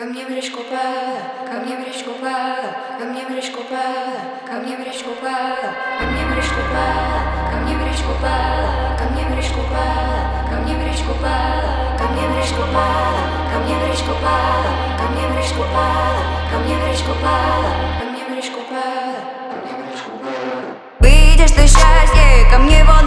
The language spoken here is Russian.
Ко мне в речку пала, ко мне в речку пала, ко мне в речку пала, ко мне в речку пала, ко мне в речку пала, ко мне в речку пала, ко мне в речку пала, ко мне в речку пала, ко мне в речку пала, ко мне в речку пала, ко мне в речку пала, ко мне в речку пала, ко мне в речку пала. Видишь ты счастье, ко мне вот